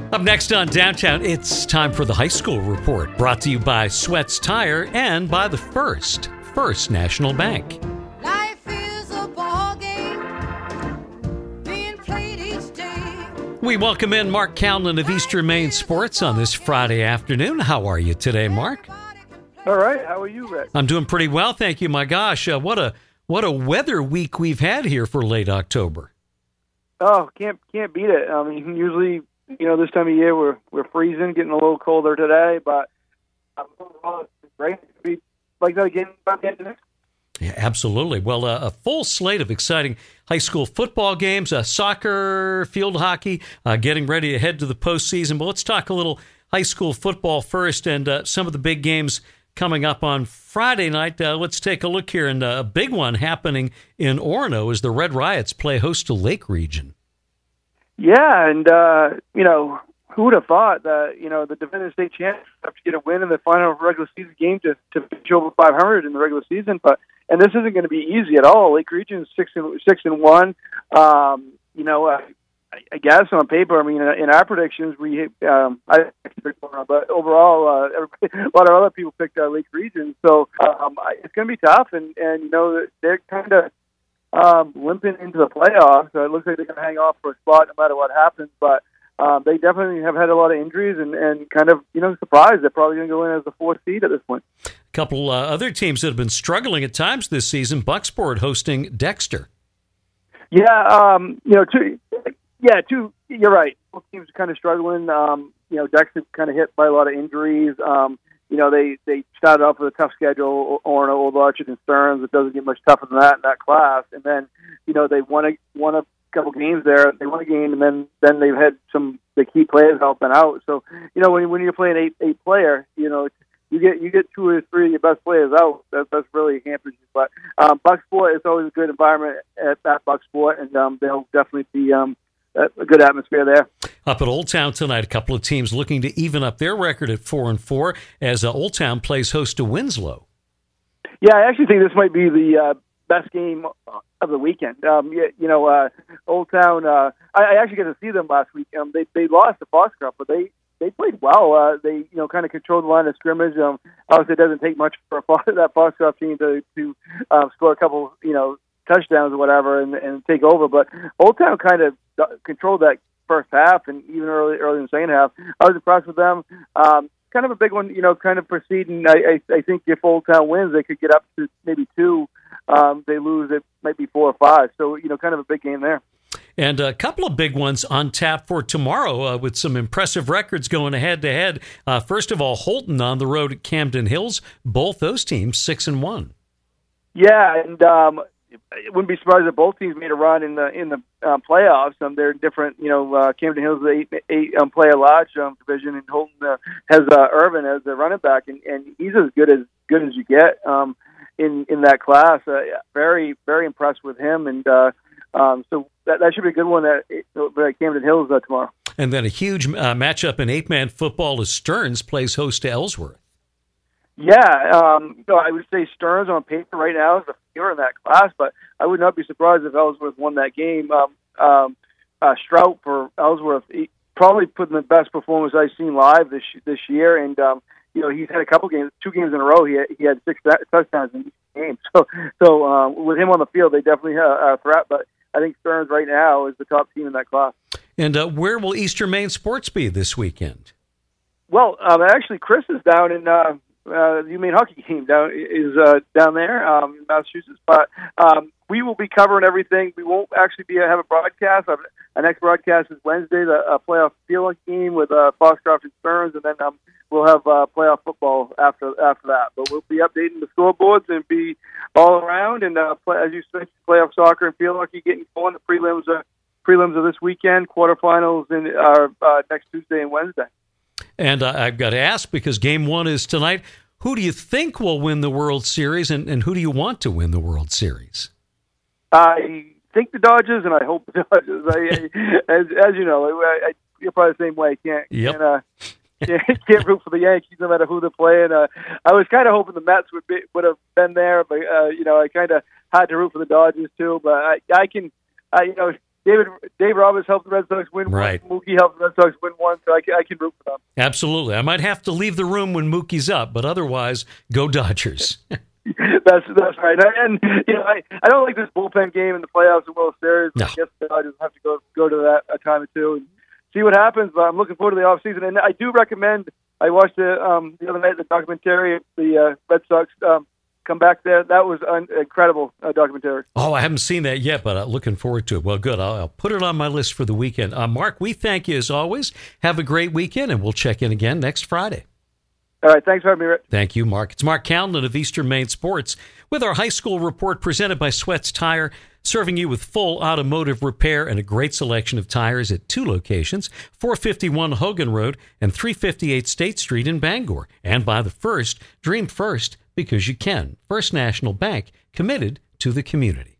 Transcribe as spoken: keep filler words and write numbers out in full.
Up next on Downtown, it's time for the High School Report, brought to you by Sweats Tire and by the First, First National Bank. Life is a ball game being played each day. We welcome in Mark Callan of Eastern Maine Sports on this Friday afternoon. How are you today, Mark? All right. How are you, Rick? I'm doing pretty well, thank you. My gosh, uh, what a what a weather week we've had here for late October. Oh, can't can't beat it. I mean, usually, you know, this time of year we're we're freezing, getting a little colder today, but uh, overall it's great to be like that again by the end of next. Yeah, absolutely. Well, uh, a full slate of exciting high school football games, uh, soccer, field hockey, uh, getting ready to head to the postseason. But let's talk a little high school football first, and uh, some of the big games coming up on Friday night. Uh, let's take a look here, and uh, a big one happening in Orono as the Red Riots play host to Lake Region. Yeah, and, uh, you know, who would have thought that, you know, the defending state champs have to get a win in the final regular season game to, to finish over five hundred in the regular season. But and this isn't going to be easy at all. Lake Region is six and, six and one. Um, you know, uh, I, I guess on paper, I mean, in, in our predictions, we um, I picked one, but overall, uh, everybody, a lot of other people picked uh, Lake Region. So um, it's going to be tough, and, and you know, they're kind of Um, limping into the playoffs. So it looks like they're going to hang off for a spot no matter what happens. But um, they definitely have had a lot of injuries and, and kind of, you know, surprised. They're probably going to go in as the fourth seed at this point. A couple uh, other teams that have been struggling at times this season, Bucksport hosting Dexter. Yeah, um, you know, two, yeah, two, you're right. Both teams are kind of struggling. Um, you know, Dexter kind of hit by a lot of injuries. Um, You know, they, they started off with a tough schedule, Orono, Old Orchard, and Stearns. It doesn't get much tougher than that in that class. And then, you know, they won a, won a couple games there. They won a game, and then, then they've had some the key players helping out. So, you know, when, when you're playing eight eight player, you know, you get you get two or three of your best players out. That, that's really hampers you. But um, Bucksport is always a good environment at, at Bucksport, and um, they'll definitely be um, a good atmosphere there. Up at Old Town tonight, a couple of teams looking to even up their record at four and four as uh, Old Town plays host to Winslow. Yeah, I actually think this might be the uh, best game of the weekend. Um, you, you know, uh, Old Town. Uh, I, I actually got to see them last week. Um, they they lost to Foxcroft, but they they played well. Uh, they you know kind of controlled the line of scrimmage. Um, obviously, it doesn't take much for a, that Foxcroft team to to um, score a couple you know touchdowns or whatever and, and take over. But Old Town kind of controlled that first half and even early early in the second half. I was impressed with them. Um, kind of a big one, you know, kind of proceeding. I, I, I think if Old Town wins, they could get up to maybe two. Um, they lose, it might be four or five. So, you know, kind of a big game there. And a couple of big ones on tap for tomorrow uh, with some impressive records going head-to-head. Uh, first of all, Holton on the road at Camden Hills. Both those teams six and one. Yeah, and um, I wouldn't be surprised if both teams made a run in the in the um, playoffs. Um, they're different, you know. Uh, Camden Hills is an eight, eight um, player large um, division, and Holton uh, has uh, Irvin as the running back, and, and he's as good as good as you get um, in in that class. Uh, very very impressed with him, and uh, um, so that that should be a good one at, at Camden Hills uh, tomorrow. And then a huge uh, matchup in eight man football as Stearns plays host to Ellsworth. Yeah, um, you know, I would say Stearns on paper right now is the favorite in that class, but I would not be surprised if Ellsworth won that game. Um, um, uh, Strout for Ellsworth, he probably put in the best performance I've seen live this this year, and um, you know he's had a couple games, two games in a row. He had, he had six touchdowns in each game. So, so uh, with him on the field, they definitely have a threat. But I think Stearns right now is the top team in that class. And uh, where will Eastern Maine Sports be this weekend? Well, um, actually, Chris is down in. Uh, Uh, the UMaine hockey team down is uh, down there um, in Massachusetts, but um, we will be covering everything. We won't actually be have a broadcast. Our, our next broadcast is Wednesday, the uh, playoff field hockey game with uh, Foxcroft and Stearns, and then um, we'll have uh, playoff football after after that. But we'll be updating the scoreboards and be all around. And uh, play, as you said, playoff soccer and field hockey getting going. The prelims are prelims are this weekend. Quarterfinals in are uh, next Tuesday and Wednesday. And uh, I've got to ask, because game one is tonight, who do you think will win the World Series, and, and who do you want to win the World Series? I think the Dodgers, and I hope the Dodgers. I, as, as you know, I, I, you're probably the same way. Can't, yep. can't, uh, can't, can't root for the Yankees no matter who they're playing. Uh, I was kind of hoping the Mets would be, would have been there, but uh, you know, I kind of had to root for the Dodgers too. But I, I can, I, you know, David Dave Roberts helped the Red Sox win Right. one. Mookie helped the Red Sox win one, so I can, I can root for them. Absolutely. I might have to leave the room when Mookie's up, but otherwise, go Dodgers. that's that's right. And you know, I, I don't like this bullpen game in the playoffs and World Series. No. I guess the Dodgers have to go go to that a time or two and see what happens. But I'm looking forward to the off season, and I do recommend. I watched the um, the other night the documentary, the uh, Red Sox um, come back there. That was an incredible uh, documentary. Oh, I haven't seen that yet, but I'm looking forward to it. Well, good. I'll, I'll put it on my list for the weekend. Uh, Mark, we thank you as always. Have a great weekend, and we'll check in again next Friday. All right, thanks for having me, Rick. Thank you, Mark. It's Mark Callan of Eastern Maine Sports with our high school report presented by Sweats Tire, serving you with full automotive repair and a great selection of tires at two locations, four fifty-one Hogan Road and three fifty-eight State Street in Bangor. And by the First, dream first because you can. First National Bank, committed to the community.